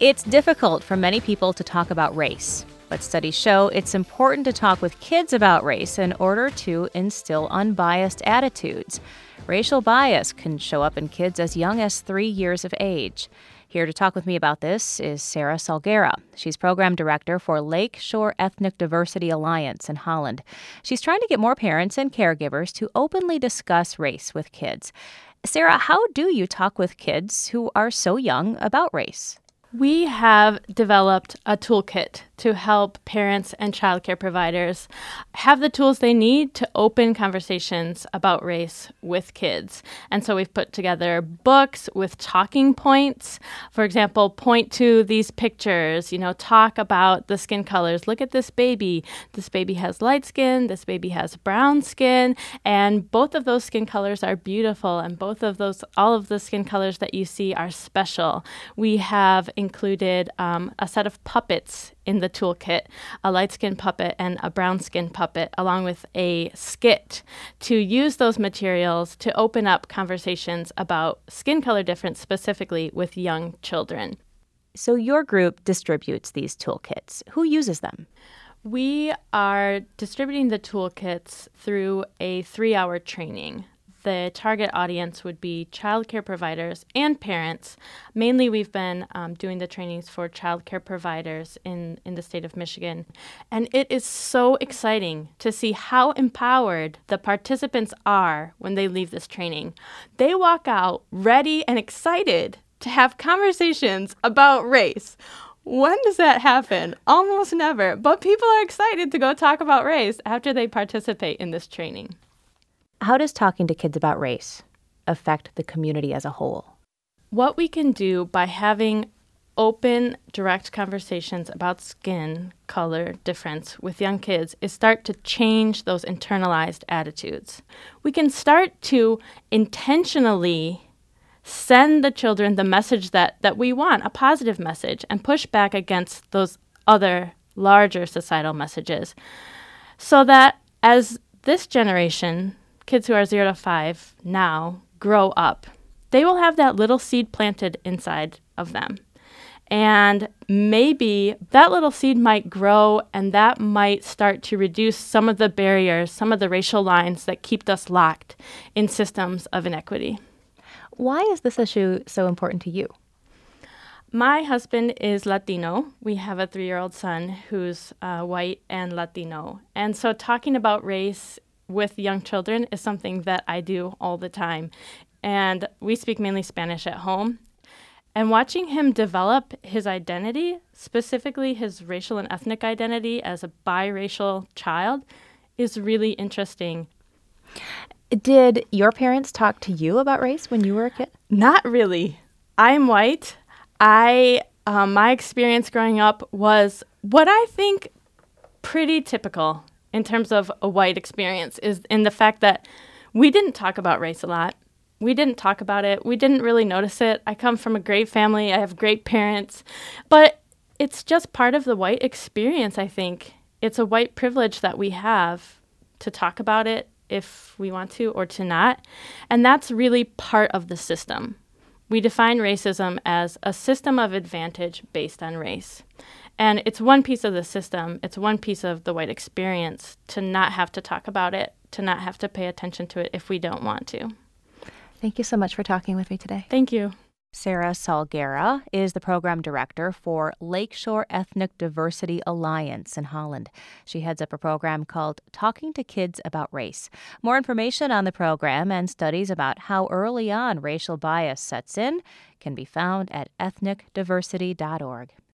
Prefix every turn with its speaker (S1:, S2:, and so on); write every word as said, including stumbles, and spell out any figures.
S1: It's difficult for many people to talk about race, but studies show it's important to talk with kids about race in order to instill unbiased attitudes. Racial bias can show up in kids as young as three years of age. Here to talk with me about this is Sarah Salguera. She's program director for Lake Shore Ethnic Diversity Alliance in Holland. She's trying to get more parents and caregivers to openly discuss race with kids. Sarah, how do you talk with kids who are so young about race?
S2: We have developed a toolkit to help parents and childcare providers have the tools they need to open conversations about race with kids. And so we've put together books with talking points. For example, point to these pictures, you know, talk about the skin colors. Look at this baby. This baby has light skin. This baby has brown skin. And both of those skin colors are beautiful. And both of those, all of the skin colors that you see are special. We have included um, a set of puppets in the toolkit, a light skin puppet and a brown skin puppet, along with a skit to use those materials to open up conversations about skin color difference specifically with young children.
S1: So your group distributes these toolkits. Who uses them?
S2: We are distributing the toolkits through a three-hour training. The target audience would be childcare providers and parents. Mainly, we've been um, doing the trainings for childcare providers in, in the state of Michigan. And it is so exciting to see how empowered the participants are when they leave this training. They walk out ready and excited to have conversations about race. When does that happen? Almost never. But people are excited to go talk about race after they participate in this training.
S1: How does talking to kids about race affect the community as a whole?
S2: What we can do by having open, direct conversations about skin color difference with young kids is start to change those internalized attitudes. We can start to intentionally send the children the message that, that we want, a positive message, and push back against those other larger societal messages. So that as this generation, kids who are zero to five now grow up, they will have that little seed planted inside of them. And maybe that little seed might grow and that might start to reduce some of the barriers, some of the racial lines that keep us locked in systems of inequity.
S1: Why is this issue so important to you?
S2: My husband is Latino. We have a three-year-old son who's uh, white and Latino. And so talking about race with young children is something that I do all the time. And we speak mainly Spanish at home. And watching him develop his identity, specifically his racial and ethnic identity as a biracial child, is really interesting.
S1: Did your parents talk to you about race when you were a kid?
S2: Not really. I'm white. I um, my experience growing up was what I think pretty typical in terms of a white experience, is in the fact that we didn't talk about race a lot. We didn't talk about it. We didn't really notice it. I come from a great family. I have great parents. But it's just part of the white experience, I think. It's a white privilege that we have to talk about it if we want to or to not. And that's really part of the system. We define racism as a system of advantage based on race. And it's one piece of the system, it's one piece of the white experience to not have to talk about it, to not have to pay attention to it if we don't want to.
S1: Thank you so much for talking with me today.
S2: Thank you.
S1: Sarah Salguera is the program director for Lake Shore Ethnic Diversity Alliance in Holland. She heads up a program called Talking to Kids About Race. More information on the program and studies about how early on racial bias sets in can be found at ethnic diversity dot org.